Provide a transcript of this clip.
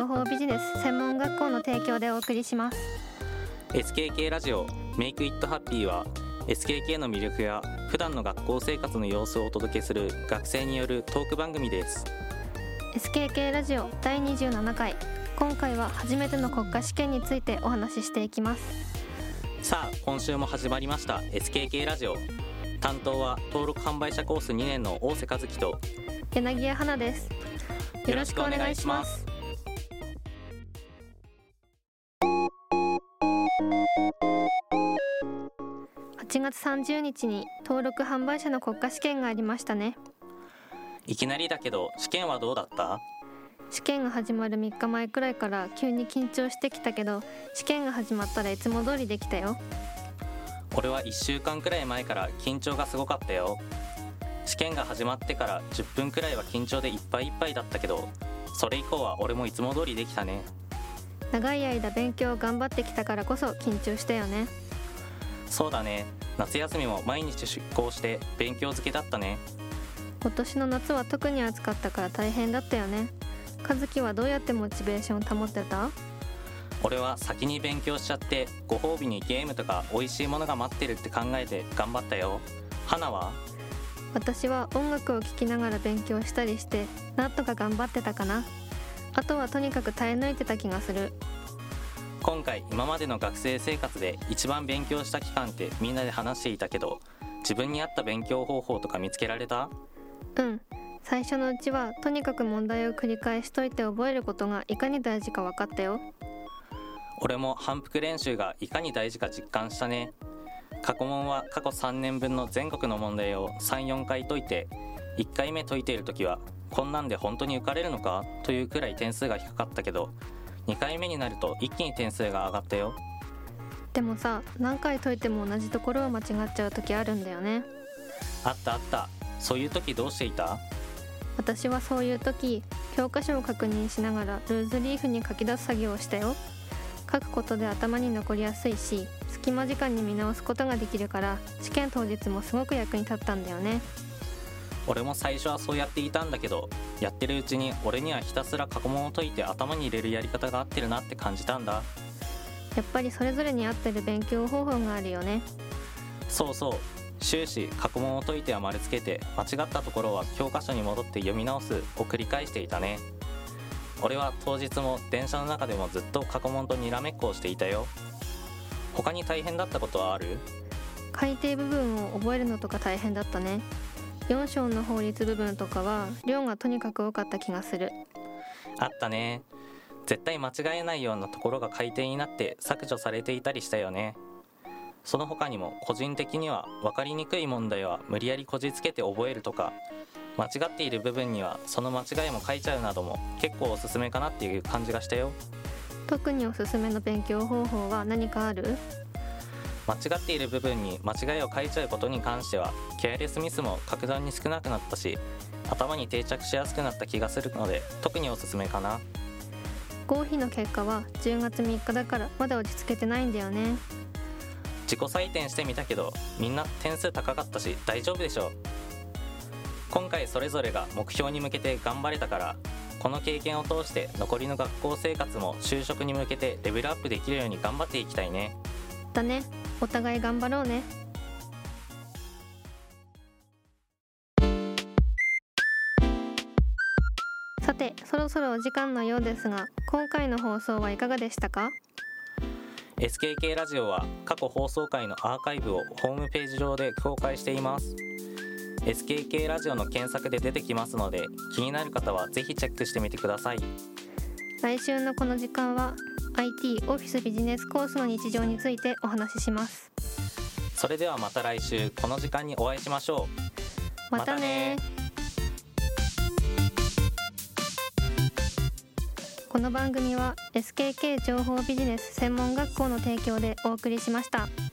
情報ビジネス専門学校の提供でお送りします。 SKK ラジオ Make It Happy は SKK の魅力や普段の学校生活の様子をお届けする学生によるトーク番組です。 SKK ラジオ第27回、今回は初めての国家試験についてお話ししていきます。 さあ今週も始まりました SKK ラジオ。担当は登録販売者コース2年の大瀬和樹と柳谷花です。よろしくお願いします。8月30日に登録販売者の国家試験がありましたね。 いきなりだけど試験はどうだった？ 試験が始まる3日前くらいから急に緊張してきたけど、試験が始まったらいつも通りできたよ。 俺は1週間くらい前から緊張がすごかったよ。試験が始まってから10分くらいは緊張でいっぱいいっぱいだったけど、それ以降は俺もいつも通りできたね。 長い間勉強を頑張ってきたからこそ緊張したよね。 そうだね、夏休みも毎日出校して勉強漬けだったね。 今年の夏は特に暑かったから大変だったよね。和樹はどうやってモチベーションを保ってた？ 俺は先に勉強しちゃって、ご褒美にゲームとか美味しいものが待ってるって考えて頑張ったよ。花は？ 私は音楽を聴きながら勉強したりしてなんとか頑張ってたかな。あとはとにかく耐え抜いてた気がする。 今回今までの学生生活で一番勉強した期間ってみんなで話していたけど、自分に合った勉強方法とか見つけられた？ うん、最初のうちはとにかく問題を繰り返しといて覚えることがいかに大事か分かったよ。 俺も反復練習がいかに大事か実感したね。過去問は過去3年分の全国の問題を 3,4 回解いて、1回目解いている時はこんなんで本当に受かれるのかというくらい点数が低かったけど、2回目になると一気に点数が上がったよ。 でもさ、何回解いても同じところを間違っちゃう時あるんだよね。 あったあった。そういう時どうしていた？ 私はそういう時、教科書を確認しながらルーズリーフに書き出す作業をしたよ。書くことで頭に残りやすいし、隙間時間に見直すことができるから、試験当日もすごく役に立ったんだよね。 俺も最初はそうやっていたんだけど、やってるうちに俺にはひたすら過去問を解いて頭に入れるやり方が合ってるなって感じたんだ。 やっぱりそれぞれに合ってる勉強方法があるよね。 そうそう、終始過去問を解いては丸つけて、間違ったところは教科書に戻って読み直すを繰り返していたね。俺は当日も電車の中でもずっと過去問とにらめっこをしていたよ。他に大変だったことはある？ 改定部分を覚えるのとか大変だったね。4章の法律部分とかは量がとにかく多かった気がする。 あったね。絶対間違えないようなところが改定になって削除されていたりしたよね。その他にも個人的には分かりにくい問題は無理やりこじつけて覚えるとか、間違っている部分にはその間違いも書いちゃうなども結構おすすめかなっていう感じがしたよ。 特におすすめの勉強方法は何かある？ 間違っている部分に間違いを書いちゃうことに関してはケアレスミスも格段に少なくなったし、頭に定着しやすくなった気がするので特におすすめかな。 合否の結果は10月3日だからまだ落ち着けてないんだよね。 自己採点してみたけどみんな点数高かったし大丈夫でしょう。今回それぞれが目標に向けて頑張れたから、この経験を通して残りの学校生活も就職に向けてレベルアップできるように頑張っていきたいね。 だね、お互い頑張ろうね。さて、そろそろお時間のようですが、今回の放送はいかがでしたか？ SKK ラジオは過去放送回のアーカイブをホームページ上で公開しています。SKK ラジオの検索で出てきますので、気になる方はぜひチェックしてみてください。 来週のこの時間は IT オフィスビジネスコースの日常についてお話しします。 それではまた来週この時間にお会いしましょう。 またね。この番組は SKK 情報ビジネス専門学校の提供でお送りしました。